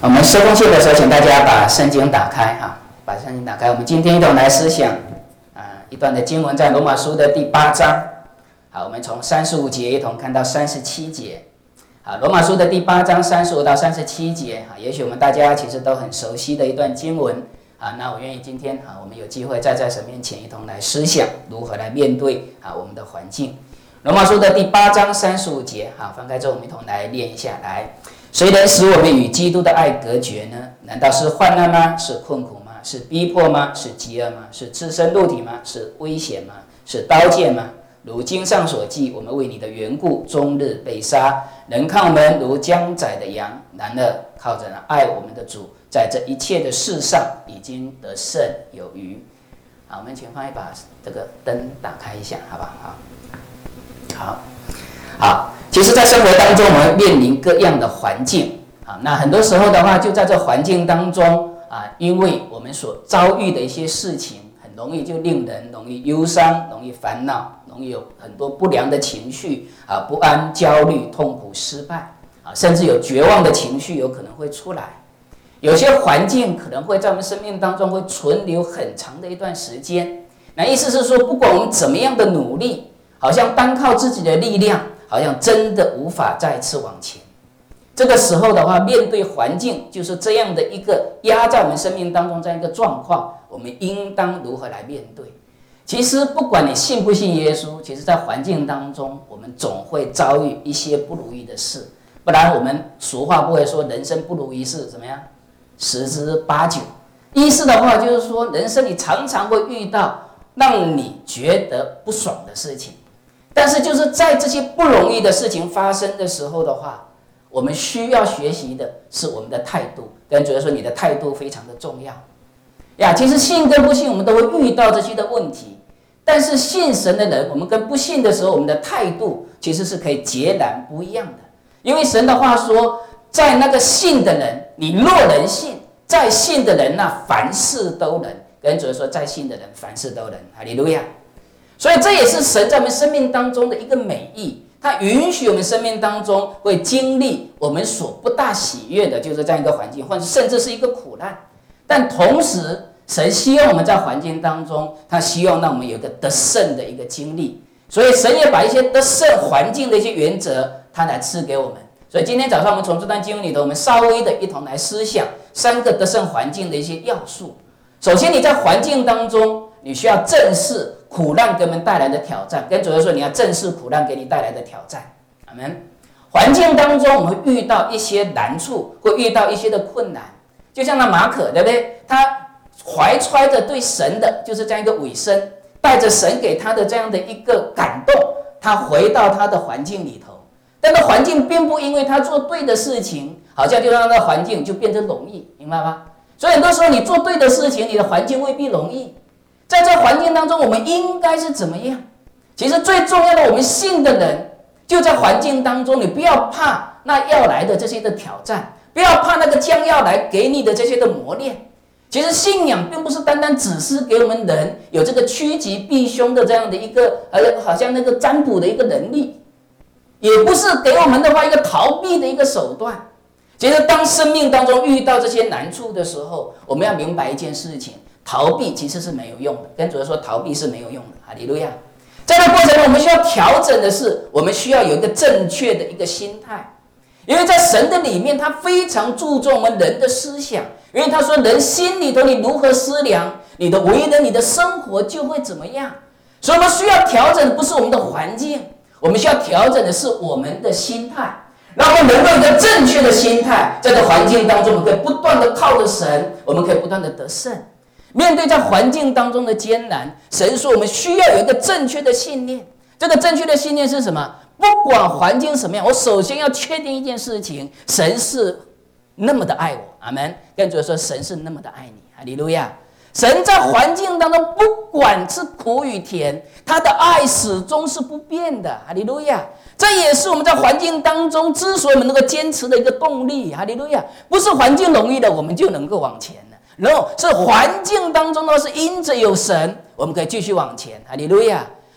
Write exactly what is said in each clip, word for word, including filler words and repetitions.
我们收工器的时候，请大家把圣经打开哈，把圣经打开。我们今天一同来思想啊一段的经文，在罗马书的第八章。好，我们从三十五节一同看到三十七节。好，罗马书的第八章三十五到三十七节啊，也许我们大家其实都很熟悉的一段经文啊。那我愿意今天啊，我们有机会再在神面前一同来思想如何来面对啊我们的环境。罗马书的第八章三十五节，好，翻开之后我们一同来念一下来。谁能使我们与基督的爱隔绝呢？难道是患难吗？是困苦吗？是逼迫吗？是饥饿吗？是赤身露体吗？是危险吗？是刀剑吗？如经上所记，我们为你的缘故终日被杀，人看我们如将宰的羊。然而靠着爱我们的主，在这一切的事上已经得胜有余。好，我们请放一把这个灯打开一下，好不好？好，好。其实，在生活当中，我们面临各样的环境啊。那很多时候的话，就在这环境当中啊，因为我们所遭遇的一些事情，很容易就令人容易忧伤、容易烦恼、容易有很多不良的情绪啊，不安、焦虑、痛苦、失败啊，甚至有绝望的情绪有可能会出来。有些环境可能会在我们生命当中会存留很长的一段时间。那意思是说，不管我们怎么样的努力，好像单靠自己的力量，好像真的无法再次往前。这个时候的话，面对环境就是这样的一个压在我们生命当中这样一个状况，我们应当如何来面对？其实不管你信不信耶稣，其实在环境当中，我们总会遭遇一些不如意的事。不然我们俗话不会说人生不如意事怎么样？十之八九。意思的话就是说，人生你常常会遇到让你觉得不爽的事情。但是就是在这些不容易的事情发生的时候的话，我们需要学习的是我们的态度。跟主要说，你的态度非常的重要呀。其实信跟不信，我们都会遇到这些的问题。但是信神的人，我们跟不信的时候，我们的态度其实是可以截然不一样的。因为神的话说，在那个信的人，你若能信，在信的人那凡事都能。跟主要说，在信的人凡事都能。哈利路亚。所以这也是神在我们生命当中的一个美意，他允许我们生命当中会经历我们所不大喜悦的，就是这样一个环境，或者甚至是一个苦难。但同时，神希望我们在环境当中，他希望让我们有一个得胜的一个经历。所以神也把一些得胜环境的一些原则，他来赐给我们。所以今天早上我们从这段经文里头，我们稍微的一同来思想三个得胜环境的一些要素。首先，你在环境当中，你需要正视苦难给我们带来的挑战。跟主耶稣说，你要正视苦难给你带来的挑战。阿们。环境当中，我们会遇到一些难处，会遇到一些的困难。就像那马可，对不对？他怀揣着对神的就是这样一个委身，带着神给他的这样的一个感动，他回到他的环境里头。但是环境并不因为他做对的事情，好像就让那环境就变得容易，明白吗？所以很多时候你做对的事情，你的环境未必容易。在这环境当中，我们应该是怎么样？其实最重要的，我们信的人就在环境当中，你不要怕那要来的这些的挑战，不要怕那个将要来给你的这些的磨练。其实信仰并不是单单只是给我们人有这个趋吉避凶的这样的一个呃，好像那个占卜的一个能力，也不是给我们的话一个逃避的一个手段。其实当生命当中遇到这些难处的时候，我们要明白一件事情。逃避其实是没有用的，跟主耶稣说逃避是没有用的。哈利路亚！在这个过程中，我们需要调整的是，我们需要有一个正确的一个心态，因为在神的里面，他非常注重我们人的思想，因为他说人心里头你如何思量，你的为人、你的生活就会怎么样。所以我们需要调整的不是我们的环境，我们需要调整的是我们的心态，让我们能够有一个正确的心态，在这环境当中，我们可以不断的靠着神，我们可以不断的得胜。面对在环境当中的艰难，神说我们需要有一个正确的信念。这个正确的信念是什么？不管环境什么样，我首先要确定一件事情：神是那么的爱我。阿们。跟主说，神是那么的爱你。哈利路亚！神在环境当中，不管是苦与甜，他的爱始终是不变的。哈利路亚！这也是我们在环境当中之所以我们能够坚持的一个动力。哈利路亚！不是环境容易的，我们就能够往前。然后是环境当中的话，是因着有神，我们可以继续往前。哈利路亚！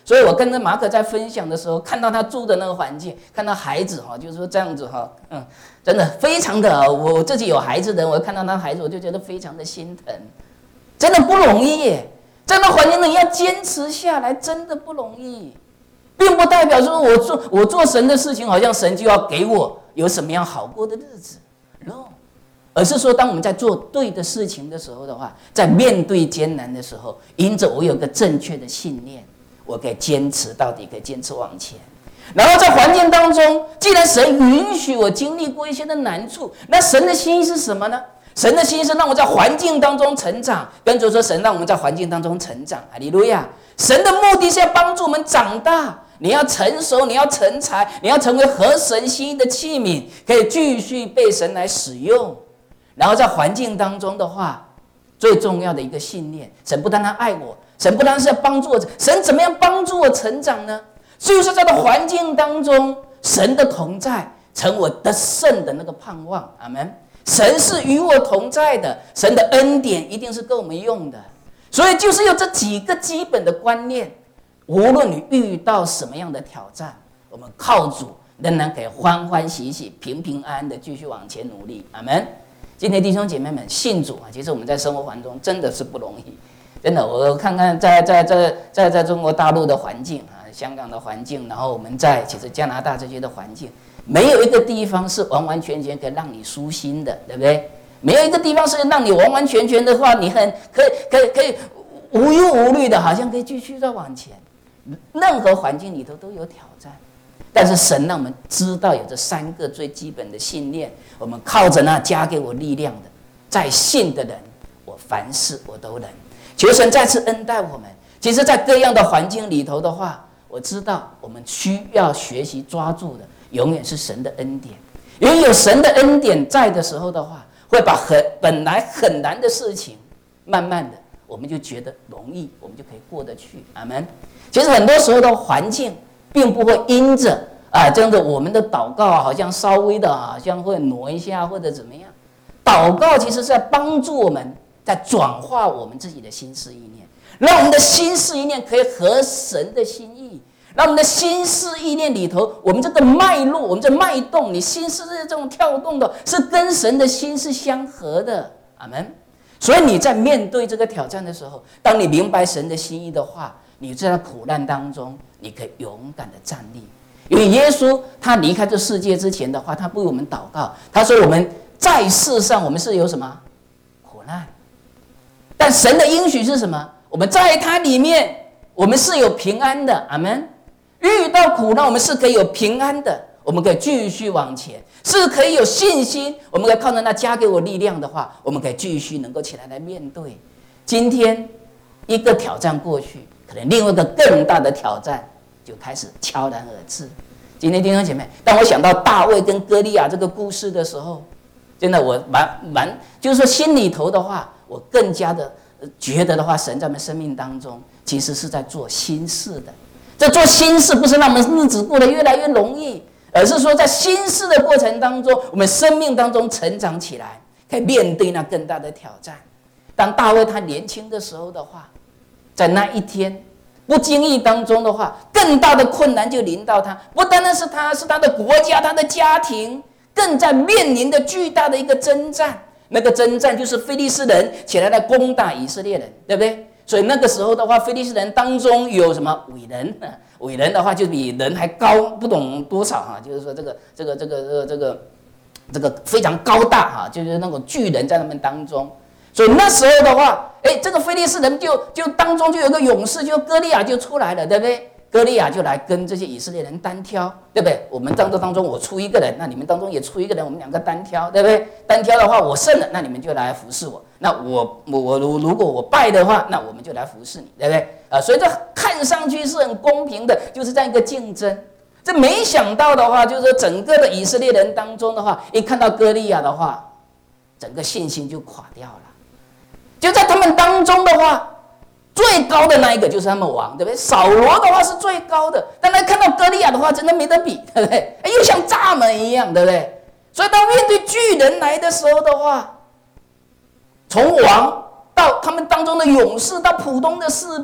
所以我跟着马可在分享的时候，看到他住的那个环境，看到孩子哈，就是说这样子哈，嗯，真的非常的，我自己有孩子的，我看到他孩子，我就觉得非常的心疼，真的不容易耶。在那环境里要坚持下来，真的不容易，并不代表说我做我做神的事情，好像神就要给我有什么样好过的日子 ，no， 而是说当我们在做对的事情的时候的话，在面对艰难的时候，因着我有个正确的信念，我可以坚持到底，可以坚持往前。然后在环境当中，既然神允许我经历过一些的难处，那神的心意是什么呢？神的心意是让我在环境当中成长，跟着说神让我们在环境当中成长，哈利路亚！神的目的是要帮助我们长大，你要成熟，你要成才，你要成为合神心意的器皿，可以继续被神来使用。然后在环境当中的话，最重要的一个信念，神不单单爱我，神不单是要帮助我，神怎么样帮助我成长呢？就是在这环境当中，神的同在成我得胜的那个盼望，阿们。神是与我同在的，神的恩典一定是跟我们用的，所以就是有这几个基本的观念，无论你遇到什么样的挑战，我们靠主仍然可以欢欢喜喜、平平安安的继续往前努力，阿们。今天弟兄姐妹们信主啊，其实我们在生活环中真的是不容易，真的，我看看在在在在在中国大陆的环境啊，香港的环境，然后我们在其实加拿大这些的环境。没有一个地方是完完全全可以让你舒心的，对不对？没有一个地方是让你完完全全的话，你很可以可以可以无忧无虑的，好像可以继续再往前。任何环境里头都有挑战，但是神让我们知道有这三个最基本的信念，我们靠着那加给我力量的，在信的人，我凡事我都能。求神再次恩待我们。其实，在各样的环境里头的话，我知道我们需要学习抓住的。永远是神的恩典，因为有神的恩典在的时候的话，会把很本来很难的事情，慢慢的我们就觉得容易，我们就可以过得去。阿们。其实很多时候的环境，并不会因着啊这样的我们的祷告好像稍微的好像会挪一下或者怎么样。祷告其实是在帮助我们，在转化我们自己的心思意念，让我们的心思意念可以合神的心意。让我们的心思意念里头，我们这个脉络，我们这脉动，你心思的这种跳动的，是跟神的心是相合的，阿们。所以你在面对这个挑战的时候，当你明白神的心意的话，你在苦难当中，你可以勇敢的站立。因为耶稣他离开这世界之前的话，他为我们祷告，他说我们在世上我们是有什么苦难，但神的应许是什么？我们在他里面，我们是有平安的，阿们。遇到苦难，我们是可以有平安的，我们可以继续往前，是可以有信心，我们可以靠着那加给我力量的话，我们可以继续能够起来来面对。今天一个挑战过去，可能另外一个更大的挑战就开始悄然而至。今天弟兄姐妹，当我想到大卫跟歌利亚这个故事的时候，真的我蛮蛮就是说心里头的话，我更加的觉得的话，神在我们生命当中其实是在做新事的。这做新事不是让我们日子过得越来越容易，而是说在新事的过程当中，我们生命当中成长起来，可以面对那更大的挑战。当大卫他年轻的时候的话，在那一天不经意当中的话，更大的困难就临到他，不单单是他，是他的国家，他的家庭，更在面临的巨大的一个征战。那个征战就是非利士人起来来攻打以色列人，对不对？所以那个时候的话，非利士人当中有什么伟人？伟人的话就比人还高不懂多少哈，就是说这个这个这个这个这个这个非常高大哈，就是那种巨人在他们当中。所以那时候的话，哎，这个非利士人就就当中就有个勇士，就歌利亚就出来了，对不对？歌利亚就来跟这些以色列人单挑，对不对？我们当中当中我出一个人，那你们当中也出一个人，我们两个单挑，对不对？单挑的话我胜了，那你们就来服侍我。那我我我如果我败的话，那我们就来服侍你，对不对？啊，所以这看上去是很公平的，就是这样一个竞争。这没想到的话，就是说整个的以色列人当中的话，一看到歌利亚的话，整个信心就垮掉了。就在他们当中的话，最高的那一个就是他们王，对不对？扫罗的话是最高的，但他看到歌利亚的话，真的没得比，对不对？又像蚱蜢一样，对不对？所以当面对巨人来的时候的话，从王到他们当中的勇士，到普通的士兵，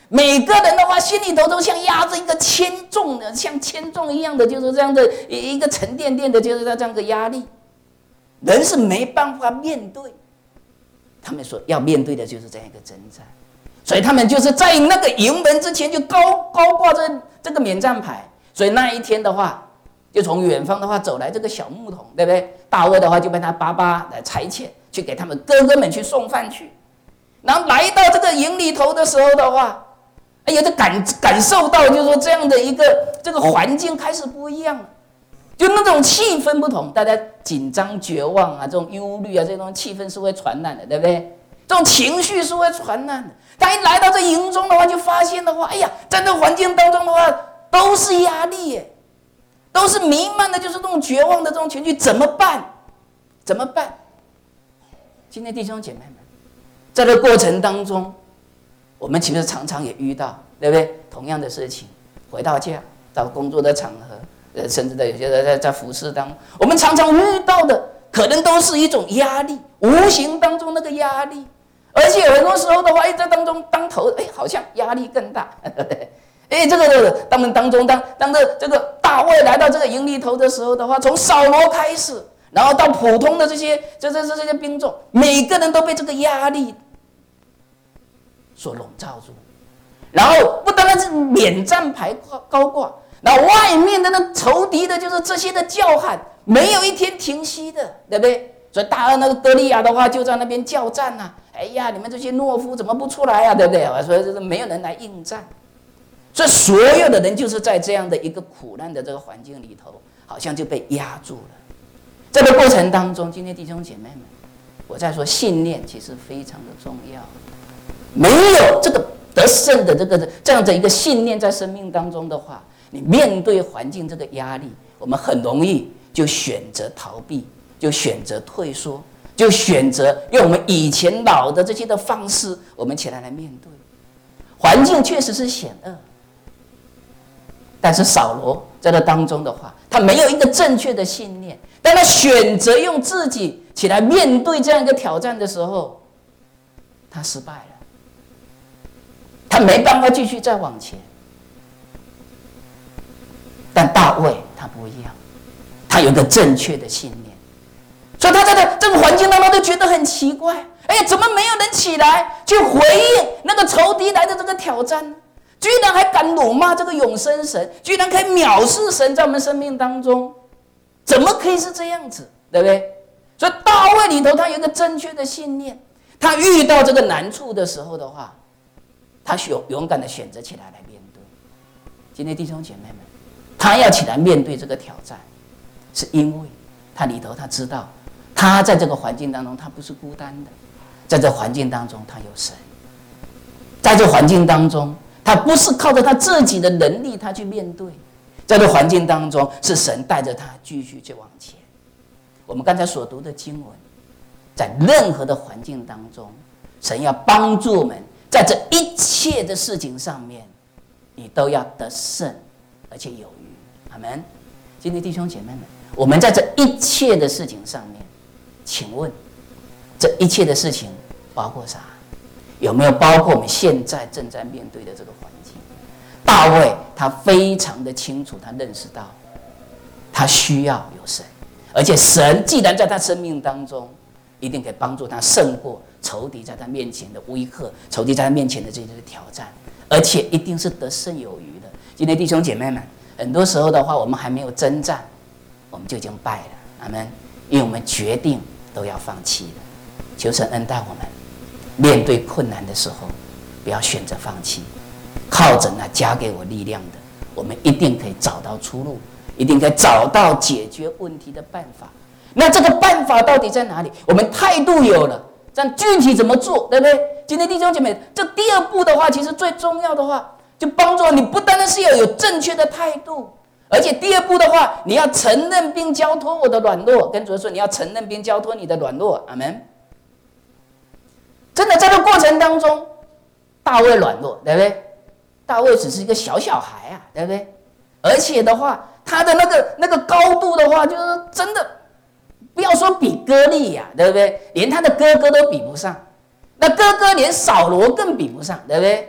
每个人的话，心里头都像压着一个铅重的，像铅重一样的，就是这样的一个沉甸甸的，就是这样的压力。人是没办法面对，他们说要面对的就是这样一个征战，所以他们就是在那个营门之前就高高挂着这个免战牌。所以那一天的话，就从远方的话走来这个小牧童，对不对？大卫的话就被他爸爸来差遣，去给他们哥哥们去送饭去。然后来到这个营里头的时候的话，哎呀，就感感受到就是说这样的一个这个环境开始不一样了。就那种气氛不同，大家紧张、绝望啊，这种忧虑啊，这种气氛是会传染的，对不对？这种情绪是会传染的。他一来到这营中的话，就发现的话，哎呀，在这环境当中的话，都是压力耶，都是弥漫的，就是这种绝望的这种情绪，怎么办？怎么办？今天弟兄姐妹们，在这过程当中，我们其实常常也遇到，对不对？同样的事情，回到家，到工作的场合。甚至的有些人在在服侍当中，我们常常遇到的可能都是一种压力，无形当中那个压力，而且有很多时候的话，哎，在当中当头，哎，好像压力更大，哎，这个这个，他们当中当当着这个大卫来到这个营里头的时候的话，从扫罗开始，然后到普通的这些这这这这些兵众，每个人都被这个压力所笼罩住，然后不单单是免战牌高挂。那外面的那仇敌的，就是这些的叫喊，没有一天停息的，对不对？所以大二那个歌利亚的话，就在那边叫战啊！哎呀，你们这些懦夫怎么不出来啊？对不对？所以就是没有人来应战，所以所有的人就是在这样的一个苦难的这个环境里头，好像就被压住了。这个过程当中，今天弟兄姐妹们，我在说信念其实非常的重要，没有这个得胜的这个这样的一个信念在生命当中的话，你面对环境这个压力，我们很容易就选择逃避，就选择退缩，就选择用我们以前老的这些的方式，我们起来来面对。环境确实是险恶，但是扫罗在这当中的话，他没有一个正确的信念，当他选择用自己起来面对这样一个挑战的时候，他失败了，他没办法继续再往前。但大卫他不一样，他有一个正确的信念，所以他在这个环境当中都觉得很奇怪，哎呀，怎么没有人起来去回应那个仇敌来的这个挑战呢？居然还敢辱骂这个永生神，居然可以藐视神在我们生命当中，怎么可以是这样子，对不对？所以大卫里头他有一个正确的信念，他遇到这个难处的时候的话，他勇勇敢的选择起来来面对。今天弟兄姐妹们，他要起来面对这个挑战，是因为他里头他知道，他在这个环境当中他不是孤单的，在这环境当中他有神，在这环境当中他不是靠着他自己的能力他去面对，在这环境当中是神带着他继续去往前。我们刚才所读的经文，在任何的环境当中，神要帮助我们在这一切的事情上面，你都要得胜而且有余。阿们。今天弟兄姐妹们，我们在这一切的事情上面，请问这一切的事情包括啥？有没有包括我们现在正在面对的这个环境？大卫他非常的清楚，他认识到他需要有神，而且神既然在他生命当中，一定可以帮助他胜过仇敌在他面前的威吓，仇敌在他面前的这些挑战，而且一定是得胜有余的。今天弟兄姐妹们，很多时候的话，我们还没有征战，我们就已经败了。阿们。因为我们决定都要放弃了。求神恩待我们，面对困难的时候，不要选择放弃，靠着那加给我力量的，我们一定可以找到出路，一定可以找到解决问题的办法。那这个办法到底在哪里？我们态度有了，但具体怎么做，对不对？今天弟兄姐妹，这第二步的话，其实最重要的话，就帮助你不单单是要有正确的态度，而且第二步的话，你要承认并交托我的软弱。跟主说，你要承认并交托你的软弱。阿们。真的在这个过程当中，大卫软弱，对不对？大卫只是一个小小孩啊，对不对？而且的话，他的那个那个高度的话，就是真的，不要说比歌利亚，对不对？连他的哥哥都比不上，那哥哥连扫罗更比不上，对不对？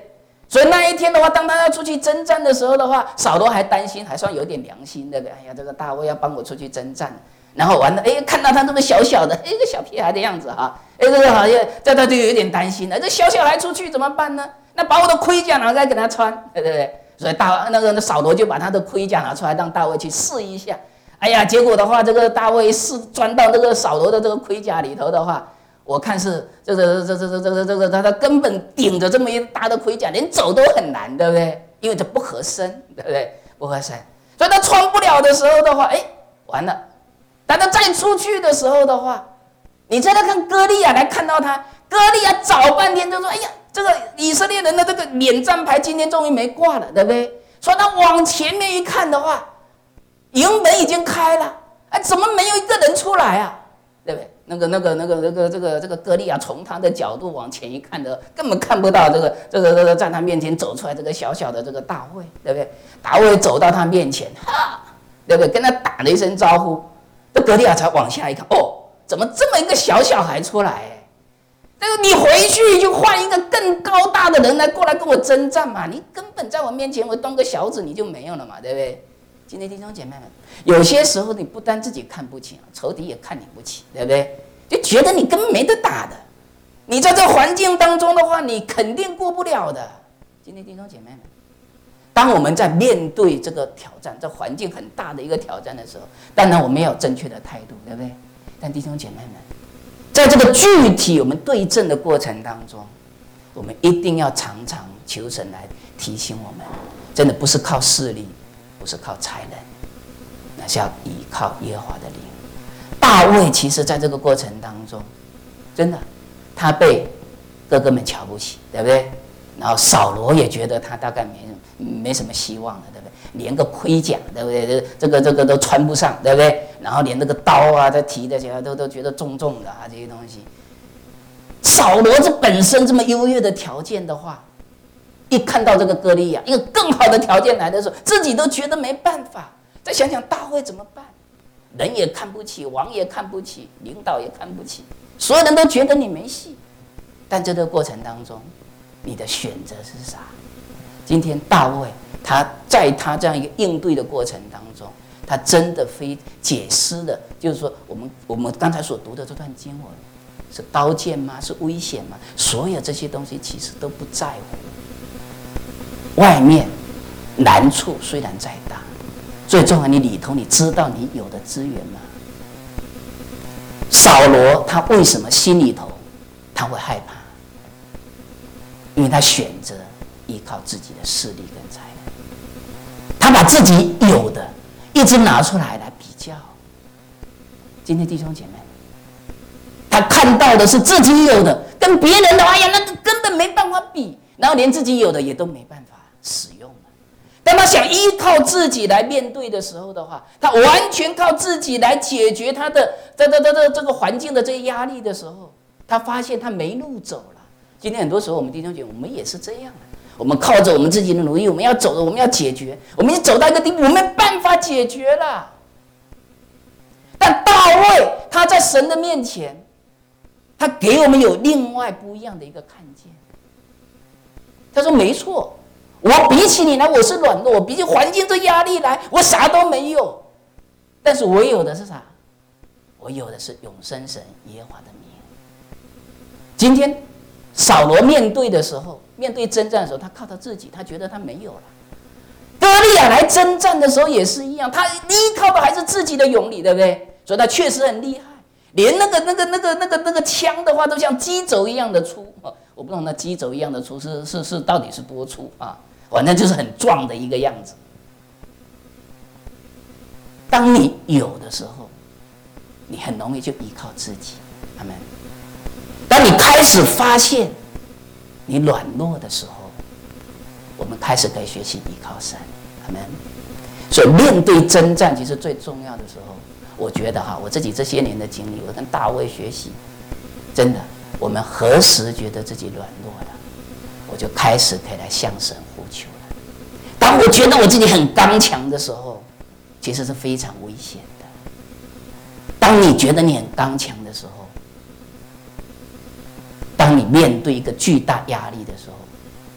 所以那一天的话，当他要出去征战的时候的话，扫罗还担心，还算有点良心，对不对？哎呀，这个大卫要帮我出去征战，然后完了，哎，看到他这么小小的，哎，一个小屁孩的样子哈，哎，这个好像这他就有点担心了。这小小孩出去怎么办呢？那把我的盔甲拿来给他穿，对不对？所以大那个扫罗就把他的盔甲拿出来，让大卫去试一下。哎呀，结果的话，这个大卫试钻到这个扫罗的这个盔甲里头的话。我看是这个这这这这这这他他根本顶着这么一大的盔甲，连走都很难，对不对？因为这不合身，对不对？不合身，所以他穿不了的时候的话，哎，完了。当他再出去的时候的话，你再来看歌利亚来看到他，歌利亚找半天就说：“哎呀，这个以色列人的这个免战牌今天终于没挂了，对不对？”所以他往前面一看的话，营门已经开了，哎，怎么没有一个人出来啊？对不对？那个、那个、那个、那个、这个、这个歌利亚从他的角度往前一看的，根本看不到这个、这个、这个在他面前走出来这个小小的这个大卫，对不对？大卫走到他面前，哈，对不对？跟他打了一声招呼，这歌利亚才往下一看，哦，怎么这么一个小小孩出来？这个你回去就换一个更高大的人来过来跟我征战嘛！你根本在我面前，我当个小子你就没有了嘛，对不对？今天弟兄姐妹们，有些时候你不单自己看不起，仇敌也看你不起，对不对？就觉得你根本没得打的，你在这环境当中的话，你肯定过不了的。今天弟兄姐妹们，当我们在面对这个挑战，这环境很大的一个挑战的时候，当然我们要有正确的态度，对不对？但弟兄姐妹们，在这个具体我们对阵的过程当中，我们一定要常常求神来提醒我们，真的不是靠势力。不是靠才能，那是要依靠耶和华的灵。大卫其实在这个过程当中，真的，他被哥哥们瞧不起，对不对？然后扫罗也觉得他大概没没什么希望了，对不对？连个盔甲，对不对？这个这个都穿不上，对不对？然后连这个刀啊，他提的起来都都觉得重重的啊，这些东西。扫罗这本身这么优越的条件的话，一看到这个歌利亚一个更好的条件来的时候，自己都觉得没办法。再想想大卫怎么办？人也看不起，王也看不起，领导也看不起，所有人都觉得你没戏。但这个过程当中，你的选择是啥？今天大卫他在他这样一个应对的过程当中，他真的非解释的，就是说我们我们刚才所读的这段经文，是刀剑吗？是危险吗？所有这些东西其实都不在乎。外面难处虽然再大，最重要你里头你知道你有的资源吗？扫罗他为什么心里头他会害怕？因为他选择依靠自己的势力跟才能，他把自己有的一直拿出来来比较。今天弟兄姐妹，他看到的是自己有的，跟别人的哎呀那个根本没办法比，然后连自己有的也都没办法使用了。当他想依靠自己来面对的时候的话，他完全靠自己来解决他的这这这这这个环境的这些压力的时候，他发现他没路走了。今天很多时候我们弟兄姐妹，我们也是这样的，我们靠着我们自己的努力，我们要走的，我们要解决，我们已经走到一个地步，我没办法解决了。但大卫他在神的面前，他给我们有另外不一样的一个看见。他说：“没错，我比起你来，我是软弱；我比起环境这压力来，我啥都没有。但是我有的是啥？我有的是永生神耶和华的名。”今天扫罗面对的时候，面对征战的时候，他靠他自己，他觉得他没有了。歌利亚来征战的时候也是一样，他依靠的还是自己的勇力，对不对？所以他确实很厉害，连那个那个那个那个那个枪的话，都像鸡轴一样的粗。我不知道那鸡轴一样的粗是是是到底是多粗啊？反正就是很壮的一个样子。当你有的时候，你很容易就依靠自己，阿们。当你开始发现你软弱的时候，我们开始可以学习依靠神，阿们。所以面对征战，其实最重要的时候，我觉得哈，我自己这些年的经历，我跟大卫学习，真的，我们何时觉得自己软弱了，我就开始可以来向神呼求了。当我觉得我自己很刚强的时候，其实是非常危险的。当你觉得你很刚强的时候，当你面对一个巨大压力的时候，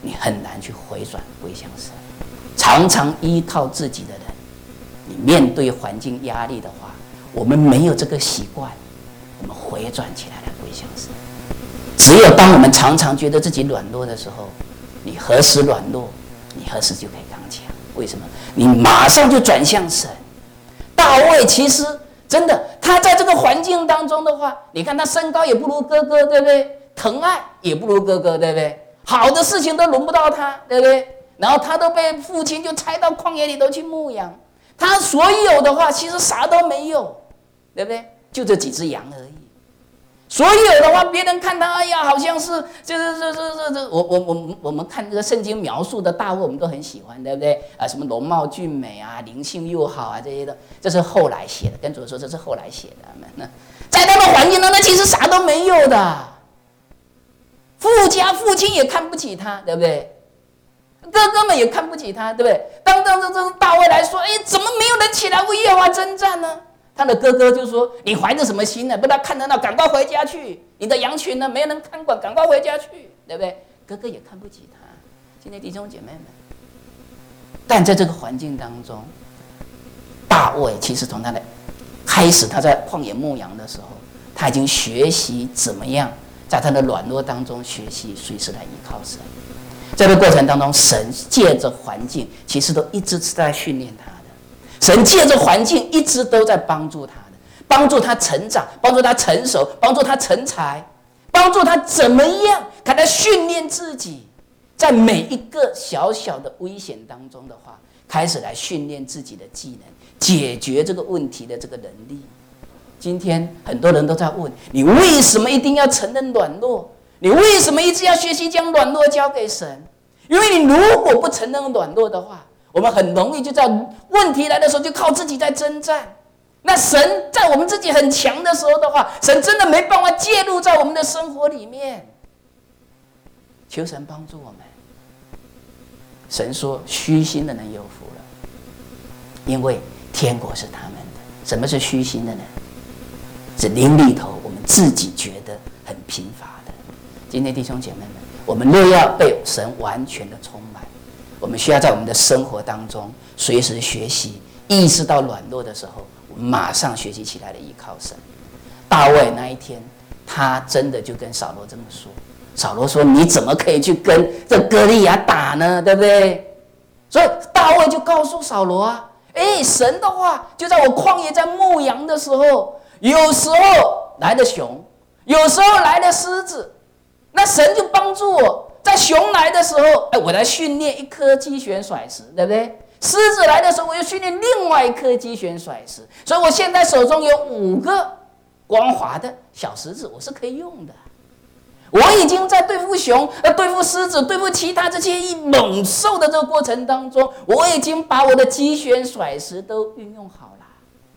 你很难去回转归向神。常常依靠自己的人，你面对环境压力的话，我们没有这个习惯，我们回转起来来归向神。只有当我们常常觉得自己软弱的时候，你何时软弱，你何时就可以刚强。为什么？你马上就转向神。大卫其实真的，他在这个环境当中的话，你看他身高也不如哥哥，对不对？疼爱也不如哥哥，对不对？好的事情都轮不到他，对不对？然后他都被父亲就拆到旷野里头去牧羊，他所有的话其实啥都没有，对不对？就这几只羊而已。所有的话，别人看他，哎呀，好像是就是这这这这，我我我我们看这个圣经描述的大卫，我们都很喜欢，对不对？啊，什么容貌俊美啊，灵性又好啊，这些的，这是后来写的。跟主说，这是后来写的。那在他的环境当中，其实啥都没有的，父家父亲也看不起他，对不对？哥哥们也看不起他，对不对？当当这这大卫来说，哎，怎么没有人起来为耶和华征战呢？他的哥哥就说：“你怀着什么心呢？不然看得到，赶快回家去。你的羊群呢，没人看管，赶快回家去，对不对？”哥哥也看不起他。今天弟兄姐妹们，但在这个环境当中，大卫其实从他的开始，他在旷野牧羊的时候，他已经学习怎么样在他的软弱当中学习随时来依靠神。在这个过程当中，神借着环境，其实都一直是在训练他的。神借着环境，一直都在帮助他的，帮助他成长，帮助他成熟，帮助他成才，帮助他怎么样，看他训练自己，在每一个小小的危险当中的话，开始来训练自己的技能，解决这个问题的这个能力。今天很多人都在问你，为什么一定要承认软弱？你为什么一直要学习将软弱交给神？因为你如果不承认软弱的话，我们很容易就在问题来的时候就靠自己在征战。那神在我们自己很强的时候的话，神真的没办法介入在我们的生活里面。求神帮助我们。神说：“虚心的人有福了，因为天国是他们的。”什么是虚心的人？是灵里头我们自己觉得很贫乏的。今天弟兄姐妹们，我们若要被神完全的充满，我们需要在我们的生活当中随时学习，意识到软弱的时候，我们马上学习起来的依靠神。大卫那一天，他真的就跟扫罗这么说。扫罗说：“你怎么可以去跟这歌利亚打呢？对不对？”所以大卫就告诉扫罗啊：“哎，神的话就在我旷野在牧羊的时候，有时候来了熊，有时候来了狮子。那神就帮助我，在熊来的时候，哎，我来训练一颗击旋甩石，对不对？狮子来的时候，我又训练另外一颗击旋甩石。所以我现在手中有五个光滑的小石子，我是可以用的。我已经在对付熊、呃对付狮子、对付其他这些猛兽的这个过程当中，我已经把我的击旋甩石都运用好了。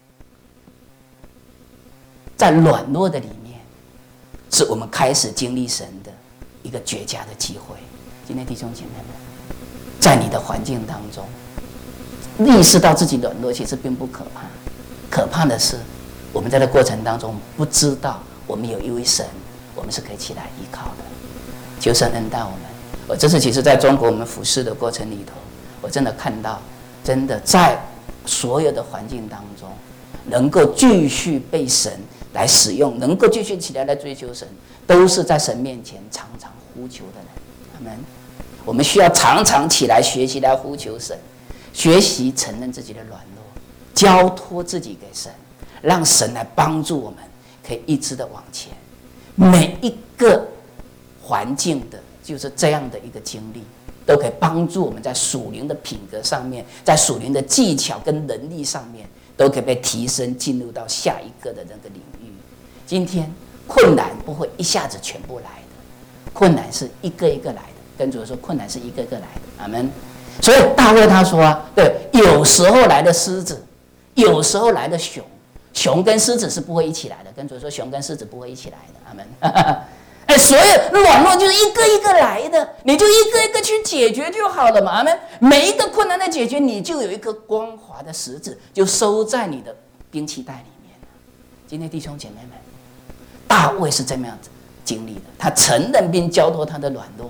在软弱的里面，是我们开始经历神的一个绝佳的机会。今天弟兄姐妹们，在你的环境当中，意识到自己软弱其实并不可怕，可怕的是我们在这过程当中不知道我们有一位神，我们是可以起来依靠的。求神恩待我们。我这次其实在中国我们服侍的过程里头，我真的看到，真的在所有的环境当中，能够继续被神来使用，能够继续起来来追求神，都是在神面前常常呼求的人。阿们。我们需要常常起来学习来呼求神，学习承认自己的软弱，交托自己给神，让神来帮助我们，可以一直的往前。每一个环境的就是这样的一个经历，都可以帮助我们在属灵的品格上面，在属灵的技巧跟能力上面，都可以被提升，进入到下一个的那个领域。今天困难不会一下子全部来的，困难是一个一个来的。跟主说，困难是一个个来的。阿们。所以大卫他说啊，对，有时候来的狮子，有时候来的熊，熊跟狮子是不会一起来的。跟主说，熊跟狮子不会一起来的。阿们。哎，所有软弱就是一个一个来的，你就一个一个去解决就好了嘛。阿们。每一个困难的解决，你就有一颗光滑的石子，就收在你的兵器袋里面。今天弟兄姐妹们，大卫是这么样子经历的，他承认并交托他的软弱。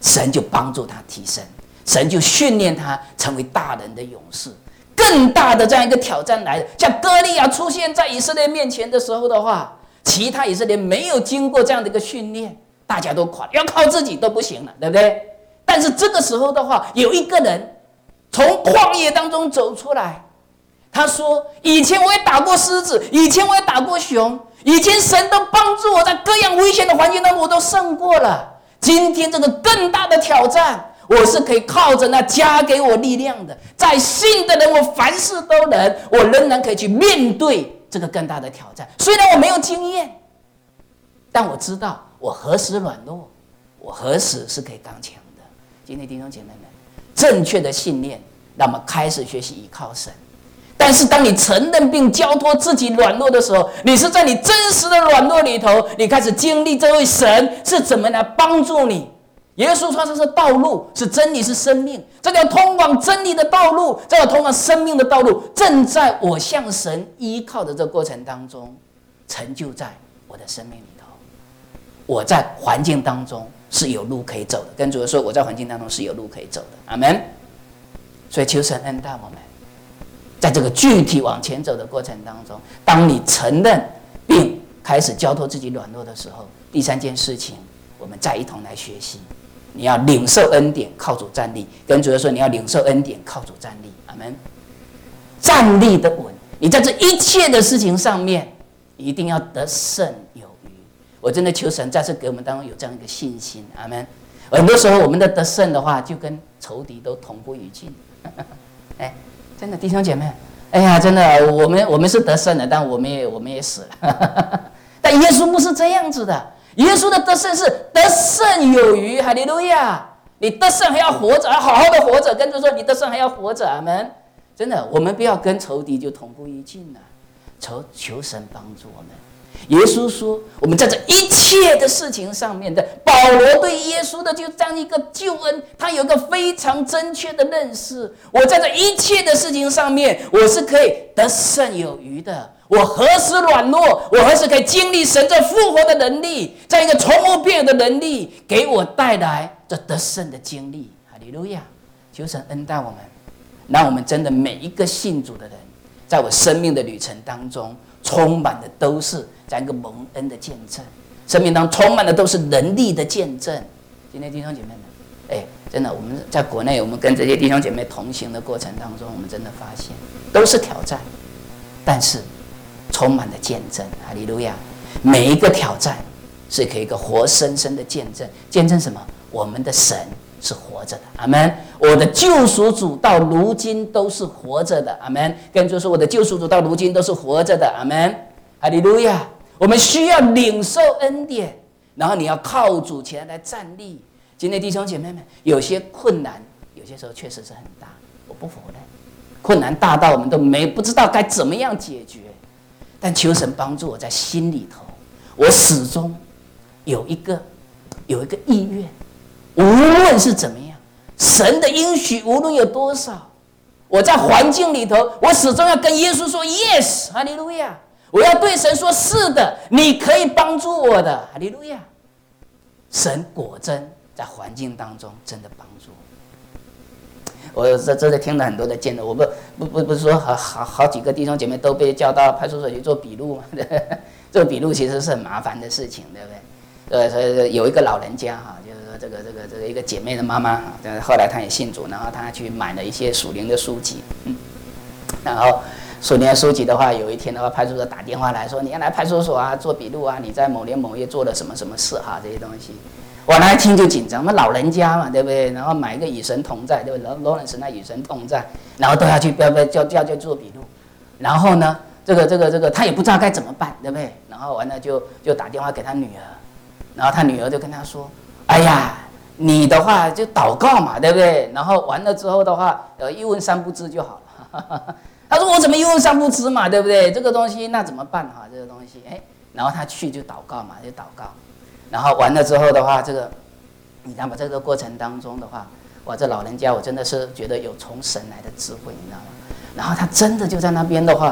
神就帮助他提升，神就训练他成为大人的勇士。更大的这样一个挑战来了，像歌利亚出现在以色列面前的时候的话，其他以色列没有经过这样的一个训练，大家都垮了，要靠自己都不行了，对不对？但是这个时候的话，有一个人从旷野当中走出来，他说：“以前我也打过狮子，以前我也打过熊，以前神都帮助我在各样危险的环境当中，我都胜过了。今天这个更大的挑战。”我是可以靠着那加给我力量的，在信的人，我凡事都能，我仍然可以去面对这个更大的挑战。虽然我没有经验，但我知道我何时软弱，我何时是可以刚强的。今天弟兄姐妹们，正确的信念，让我们开始学习依靠神。但是当你承认并交托自己软弱的时候，你是在你真实的软弱里头，你开始经历这位神是怎么来帮助你。耶稣说这是道路，是真理，是生命。这条通往真理的道路，这条通往生命的道路，正在我向神依靠的这个过程当中，成就在我的生命里头。我在环境当中是有路可以走的，跟主说，我在环境当中是有路可以走的。阿们。所以求神恩待我们，在这个具体往前走的过程当中，当你承认并开始交托自己软弱的时候，第三件事情，我们再一同来学习。你要领受恩典，靠主站立。跟主说，你要领受恩典，靠主站立。阿们。站立的稳，你在这一切的事情上面，一定要得胜有余。我真的求神再次给我们当中有这样一个信心。阿们。很多时候，我们的得胜的话，就跟仇敌都同归于尽。哎，真的弟兄姐妹，哎呀，真的，我们我们是得胜的，但我们也我们也死了。但耶稣不是这样子的。耶稣的得胜是得胜有余，哈利路亚！你得胜还要活着，还好好的活着。跟着说，你得胜还要活着，阿们。真的，我们不要跟仇敌就同归于尽了。求求神帮助我们。耶稣说，我们在这一切的事情上面的，保罗对耶稣的就这样一个救恩，他有一个非常正确的认识。我在这一切的事情上面，我是可以得胜有余的。我何时软弱，我何时可以经历神这复活的能力，在一个从无变有的能力，给我带来这得胜的经历。哈利路亚！求神恩待我们，让我们真的每一个信主的人，在我生命的旅程当中，充满的都是这样一个蒙恩的见证，生命当中充满的都是能力的见证。今天弟兄姐妹们，哎，真的我们在国内，我们跟这些弟兄姐妹同行的过程当中，我们真的发现都是挑战，但是充满了见证。哈利路亚！每一个挑战是可以一个活生生的见证，见证什么？我们的神是活着的。阿们。我的救赎主到如今都是活着的。阿们。跟主说，我的救赎主到如今都是活着的。阿们。哈利路亚！我们需要领受恩典，然后你要靠主起来来站立。今天弟兄姐妹们，有些困难，有些时候确实是很大，我不否认，困难大到我们都没不知道该怎么样解决。但求神帮助我，在心里头，我始终有一个有一个意愿，无论是怎么样，神的应许无论有多少，我在环境里头，我始终要跟耶稣说 yes， 哈利路亚！我要对神说，是的，你可以帮助我的，哈利路亚！神果真在环境当中真的帮助我。我这这里听了很多的见证，我不不不不是说好好好几个弟兄姐妹都被叫到派出所去做笔录嘛？做笔录其实是很麻烦的事情，对不对？呃，所以有一个老人家哈，就是说这个这个这个一个姐妹的妈妈，后来她也信主，然后她去买了一些属灵的书籍，嗯，然后属灵的书籍的话，有一天的话，派出所打电话来说，你要来派出所啊做笔录啊，你在某年某月做了什么什么事哈，这些东西。我那一听就紧张，那老人家嘛，对不对？然后买一个与神同在，对不对？罗伦斯那与神同在，然后都要去不要不要叫叫叫做笔录，然后呢，这个这个这个他也不知道该怎么办，对不对？然后完了就就打电话给他女儿，然后他女儿就跟他说：“哎呀，你的话就祷告嘛，对不对？然后完了之后的话，呃，一问三不知就好了。”他说：“我怎么一问三不知嘛，对不对？这个东西那怎么办哈？这个东西，哎，然后他去就祷告嘛，就祷告。”然后完了之后的话，这个，你知道吗？这个过程当中的话，哇，这老人家我真的是觉得有从神来的智慧，你知道吗？然后他真的就在那边的话，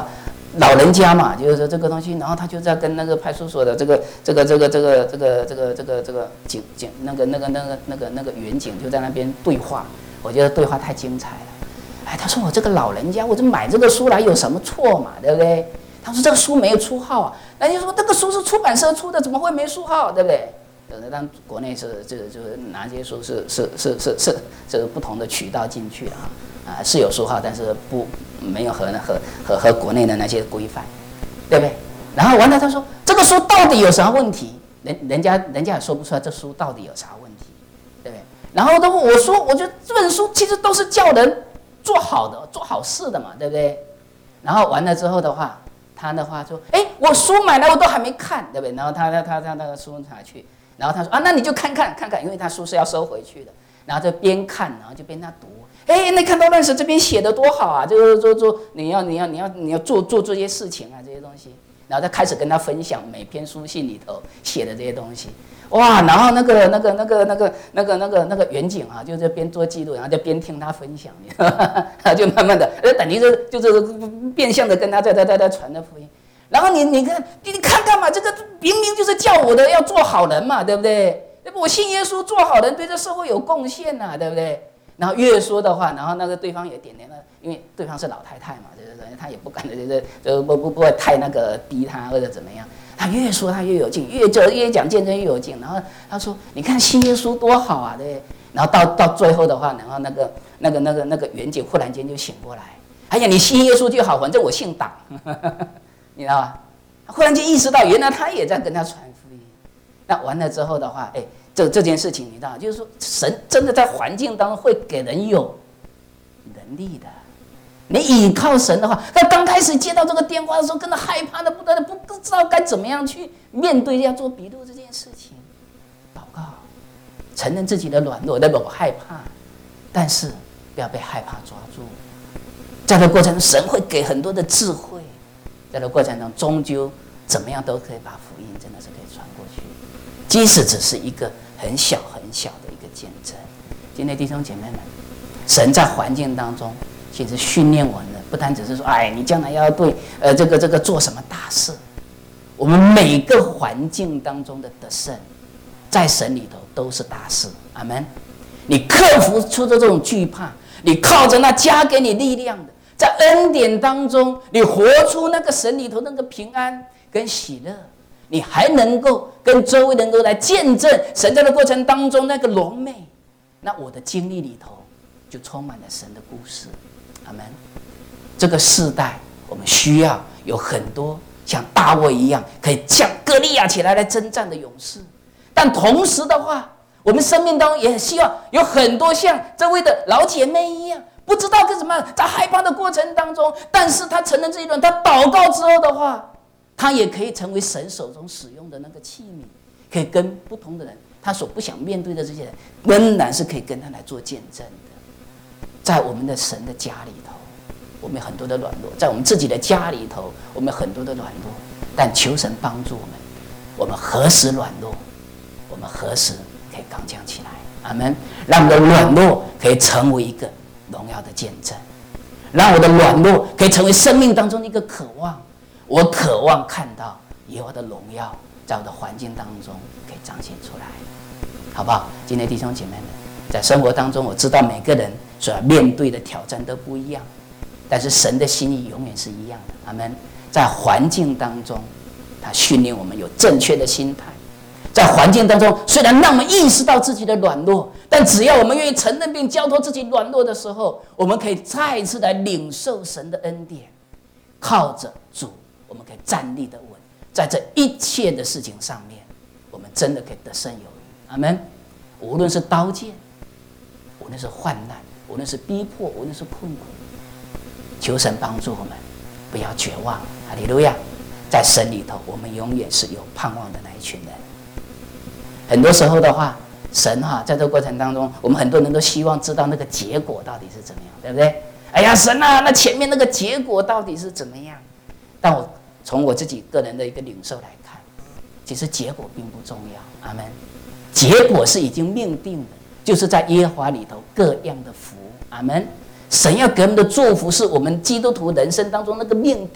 老人家嘛，就是说这个东西，然后他就在跟那个派出所的这个这个这个这个这个这个这个这个警警那个那个那个那个那个员警就在那边对话，我觉得对话太精彩了。哎，他说我这个老人家，我这买这个书来有什么错嘛，对不对？他说这个书没有出号啊，那就说这个书是出版社出的，怎么会没书号，对不对？但国内是这就是哪些书是是是是是是不同的渠道进去啊啊是有书号，但是不没有和和和和国内的那些规范，对不对？然后完了，他说这个书到底有啥问题？人人家人家也说不出来这书到底有啥问题，对不对？然后都我说，我觉得这本书其实都是叫人做好的、做好事的嘛，对不对？然后完了之后的话，他的话说，哎，我书买来我都还没看，对不对？然后他他他他那个书拿去。然后他说啊，那你就看看看看，因为他书是要收回去的。然后就边看，然后就边他读。哎，那看到认识这边写的多好啊！就是说做你要你要你要你要做做这些事情啊，这些东西。然后他开始跟他分享每篇书信里头写的这些东西。哇！然后那个那个那个那个那个那个那个远景啊，就在边做记录，然后就边听他分享，就慢慢的，等于是就是变相的跟他在在在在传的福音。然后你你看你看看嘛，这个明明就是叫我的要做好人嘛，对不对？我信耶稣做好人，对这社会有贡献呐、啊，对不对？然后越说的话，然后那个对方也点点了，因为对方是老太太嘛，对不对？他也不敢的，就是就不不不会太那个逼他或者怎么样。他越说他越有劲，越讲越讲见证越有劲。然后他说：“你看信耶稣多好啊，对不对？”然后到到最后的话，然后那个那个那个那个袁姐忽然间就醒过来，哎呀，你信耶稣就好，反正我姓党。你知道吧？忽然间意识到，原来他也在跟他传福音。那完了之后的话，哎，这这件事情你知道，就是说神真的在环境当中会给人有能力的。你倚靠神的话，他刚开始接到这个电话的时候，真的害怕的不得了，不知道该怎么样去面对要做笔录这件事情。祷告，承认自己的软弱，对不？我害怕，但是不要被害怕抓住。在这过程中，神会给很多的智慧。在这过程中，终究怎么样都可以把福音真的是可以传过去，即使只是一个很小很小的一个见证。今天弟兄姐妹们，神在环境当中其实训练我们的，不单只是说，哎，你将来要对呃这个这个做什么大事。我们每个环境当中的得胜，在神里头都是大事。阿们。你克服出的这种惧怕，你靠着那加给你力量的。在恩典当中，你活出那个神里头那个平安跟喜乐，你还能够跟周围能够来见证神在的过程当中那个荣美。那我的经历里头就充满了神的故事。阿们。这个世代我们需要有很多像大卫一样可以像歌利亚起来来征战的勇士，但同时的话，我们生命当中也很希望有很多像这位的老姐妹一样，不知道该怎么样，在害怕的过程当中，但是他承认这一段，他祷告之后的话，他也可以成为神手中使用的那个器皿，可以跟不同的人，他所不想面对的这些人，仍然是可以跟他来做见证的。在我们的神的家里头，我们有很多的软弱；在我们自己的家里头，我们有很多的软弱。但求神帮助我们，我们何时软弱，我们何时可以刚强起来。阿们。让我们的软弱可以成为一个荣耀的见证，让我的软弱可以成为生命当中的一个渴望。我渴望看到耶和华的荣耀在我的环境当中可以彰显出来，好不好？今天弟兄姐妹们，在生活当中，我知道每个人所要面对的挑战都不一样，但是神的心意永远是一样的。阿们。在环境当中，他训练我们有正确的心态。在环境当中，虽然让我们意识到自己的软弱，但只要我们愿意承认并交托自己软弱的时候，我们可以再一次来领受神的恩典，靠着主，我们可以站立得稳。在这一切的事情上面，我们真的可以得胜有余。阿们。无论是刀剑，无论是患难，无论是逼迫，无论是困苦，求神帮助我们，不要绝望。哈利路亚！在神里头，我们永远是有盼望的那一群人。很多时候的话，神哈、啊，在这个过程当中，我们很多人都希望知道那个结果到底是怎么样，对不对？哎呀，神啊，那前面那个结果到底是怎么样？但我从我自己个人的一个领受来看，其实结果并不重要。阿们。结果是已经命定的，就是在耶和华里头各样的福。阿们。神要给我们的祝福，是我们基督徒人生当中那个命定。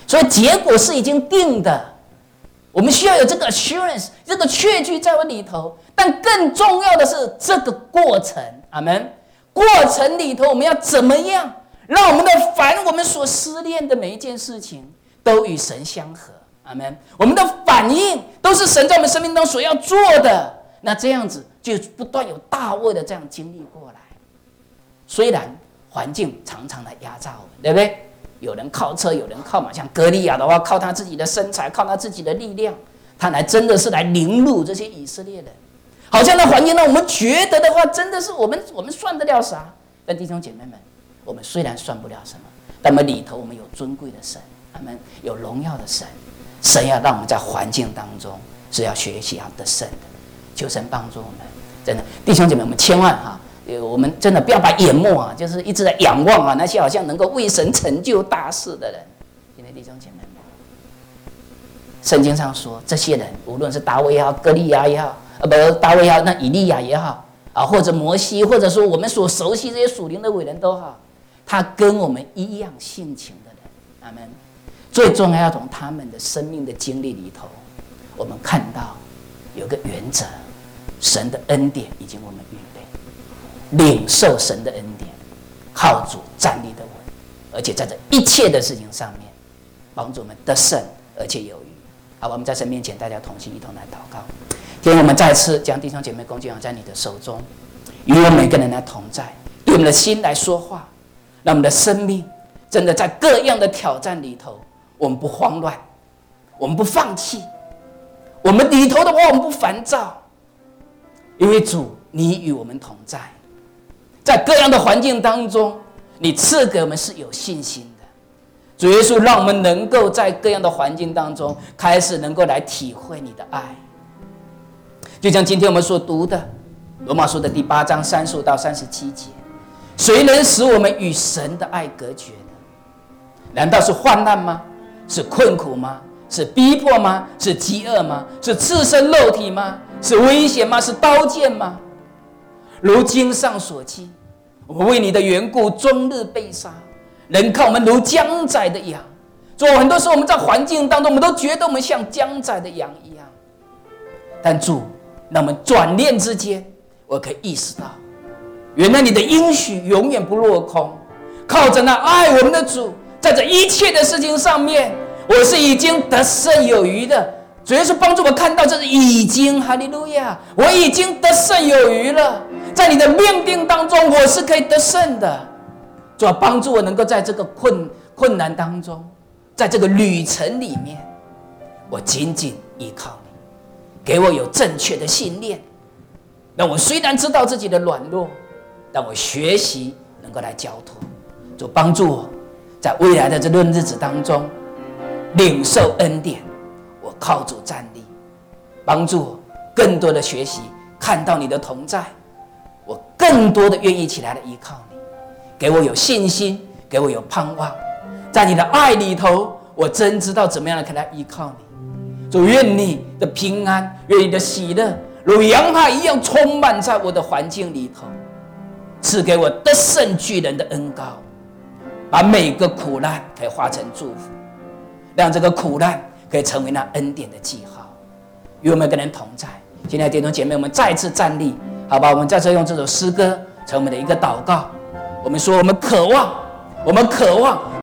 所以结果是已经定的。我们需要有这个 assurance， 这个确据在我里头。但更重要的是这个过程，阿们。过程里头，我们要怎么样让我们的凡我们所思念的每一件事情都与神相合，阿们。我们的反应都是神在我们生命中所要做的。那这样子就不断有大卫的这样经历过来。虽然环境常常来压榨我们，对不对？有人靠车，有人靠马，像歌利亚的话，靠他自己的身材，靠他自己的力量，他来真的是来凌辱这些以色列人。好像那环境让我们觉得的话，真的是我们我们算得了啥？但弟兄姐妹们，我们虽然算不了什么，但我们里头我们有尊贵的神，我们有荣耀的神，神要让我们在环境当中是要学习要得胜的。求神帮助我们，真的弟兄姐妹，我们千万哈。我们真的不要把眼目啊，就是一直在仰望啊，那些好像能够为神成就大事的人。因为弟兄姐妹们，圣经上说，这些人无论是大卫也好，歌利亚也好，呃，不，大卫也好，那以利亚也好啊，或者摩西，或者说我们所熟悉这些属灵的伟人都好，他跟我们一样性情的人，阿们。最重要要从他们的生命的经历里头，我们看到有个原则，神的恩典已经我们预备。领受神的恩典，靠主站立得稳，而且在这一切的事情上面，帮助我们得胜，而且有余。好，我们在神面前，大家同心一同来祷告。今天我们再次将弟兄姐妹恭敬仰在你的手中，与我们每个人来同在，对我们的心来说话，让我们的生命真的在各样的挑战里头，我们不慌乱，我们不放弃，我们里头的话，我们不烦躁，因为主你与我们同在。在各样的环境当中，你赐给我们是有信心的。主耶稣，让我们能够在各样的环境当中，开始能够来体会你的爱。就像今天我们所读的罗马书的第八章三十五到三十七节，谁能使我们与神的爱隔绝呢？难道是患难吗？是困苦吗？是逼迫吗？是饥饿吗？是赤身肉体吗？是危险吗？是刀剑吗？如经上所记，我们为你的缘故终日被杀，人看我们如将宰的羊。所以很多时候我们在环境当中，我们都觉得我们像将宰的羊一样。但主，让我们转念之间，我可以意识到，原来你的应许永远不落空。靠着那爱我们的主，在这一切的事情上面，我是已经得胜有余的。主耶稣帮助我看到，这是已经，哈利路亚，我已经得胜有余了。在你的命定当中，我是可以得胜的。主要帮助我能够在这个困困难当中，在这个旅程里面，我紧紧依靠你，给我有正确的信念。让我虽然知道自己的软弱，但我学习能够来交托。主帮助我，在未来的这论日子当中，领受恩典。我靠主站立，帮助我更多的学习，看到你的同在。我更多的愿意起来的依靠你，给我有信心，给我有盼望，在你的爱里头，我真知道怎么样的可以来依靠你。主，愿你的平安，愿你的喜乐，如洋海一样充满在我的环境里头，赐给我得胜巨人的恩膏，把每个苦难可以化成祝福，让这个苦难可以成为那恩典的记号。与我们跟人同在。今天的弟兄姐妹，我们再次站立，好吧？我们再次用这首诗歌成为我们的一个祷告。我们说，我们渴望，我们渴望